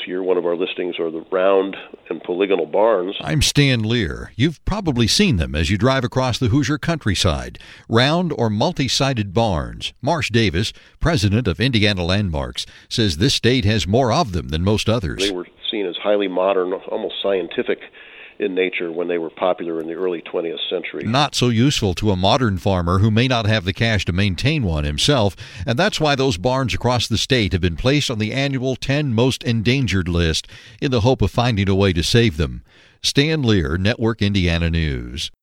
here. One of our listings are the round and polygonal barns. I'm Stan Lear. You've probably seen them as you drive across the Hoosier countryside. Round or multi-sided barns. Marsh Davis, president of Indiana Landmarks, says this state has more of them than most others. They were seen as highly modern, almost scientific in nature when they were popular in the early 20th century. Not so useful to a modern farmer who may not have the cash to maintain one himself, and that's why those barns across the state have been placed on the annual 10 Most Endangered list in the hope of finding a way to save them. Stan Lear, Network Indiana News.